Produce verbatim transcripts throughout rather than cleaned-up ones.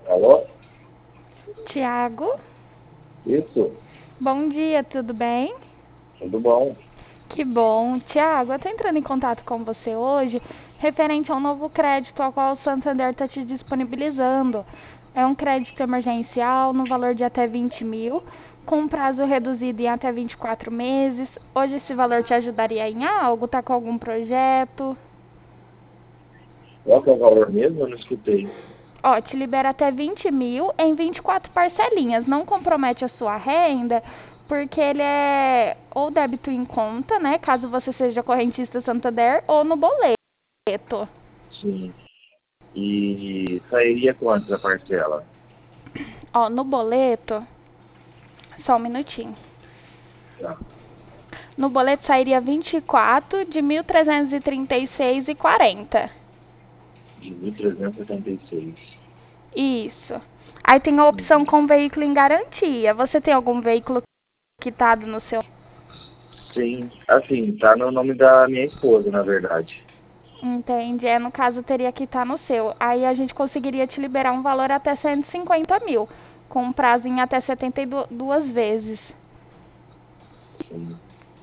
Alô? Tiago, Isso, bom dia, tudo bem? tudo bom? Que bom. Tiago, eu estou entrando em contato com você hoje referente a um novo crédito ao qual o Santander está te disponibilizando. É um crédito emergencial no valor de até vinte mil, com um prazo reduzido em até vinte e quatro meses. Hoje esse valor te ajudaria em algo? Tá com algum projeto? Qual que é o valor mesmo? Eu não escutei. Ó, te libera até vinte mil em vinte e quatro parcelinhas. Não compromete a sua renda, porque ele é ou débito em conta, né? Caso você seja correntista Santander, ou no boleto. Sim. E sairia quanto a parcela? Ó, no boleto, só um minutinho. Tá. No boleto sairia vinte e quatro de mil trezentos e trinta e seis e quarenta. De mil trezentos e setenta e seis. Isso. Aí tem a opção Uhum. com veículo em garantia. Você tem algum veículo quitado no seu. Sim, assim, tá no nome da minha esposa, na verdade. Entende? É, no caso, teria que estar no seu. Aí a gente conseguiria te liberar um valor até cento e cinquenta mil, com um prazo em até setenta e duas vezes. Sim.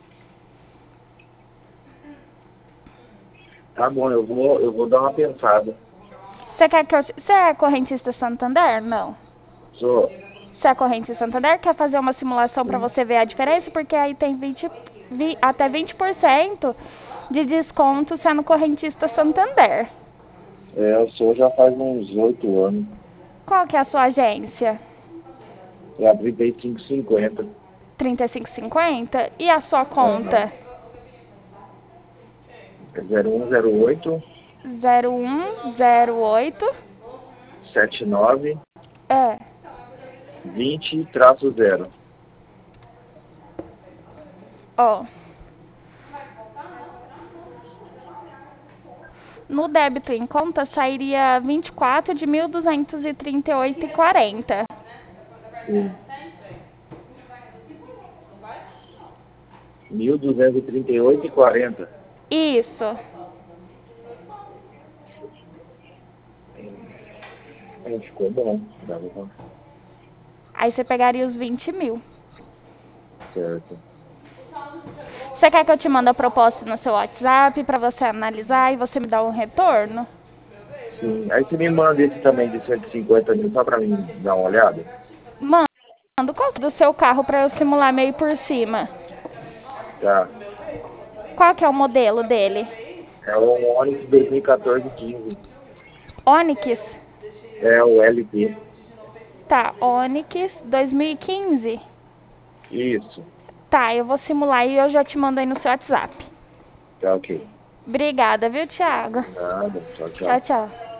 Tá bom, eu vou, eu vou dar uma pensada. Você quer que eu... Você é correntista Santander? Não. Sou. Você é correntista Santander? Quer fazer uma simulação para Sim. você ver a diferença? Porque aí tem vinte, vi- até vinte por cento de desconto sendo correntista Santander. É, eu sou já faz uns oito anos. Qual que é a sua agência? É a trinta e cinco cinquenta. trinta e cinco cinquenta? E a sua Aham. conta? É zero um zero oito zero um zero oito. sete nove É. vinte traço zero. Ó, no débito em conta sairia vinte e quatro de mil duzentos e trinta e oito e quarenta. Sim. mil duzentos e trinta e oito e quarenta. Isso. É, ficou bom. Dava pra... Aí você pegaria os vinte mil. Certo. Você quer que eu te mande a proposta no seu WhatsApp para você analisar e você me dar um retorno? Sim. Aí você me manda esse também de cento e cinquenta mil só pra mim dar uma olhada? Mando. Qual que é do seu carro para eu simular meio por cima? Tá. Qual que é o modelo dele? É o Onix dois mil e quatorze quinze. Onix? É o L P. Tá, Onix dois mil e quinze. Isso. Tá, eu vou simular e eu já te mando aí no seu WhatsApp. Tá ok. Obrigada, viu, Thiago? Nada. Tchau, Tchau, tchau. tchau.